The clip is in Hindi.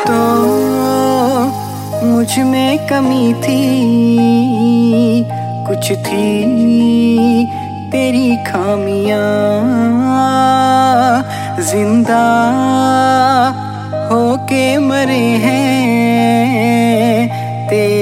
तो मुझ में कमी थी, कुछ थी तेरी खामियां, जिंदा होके मरे हैं।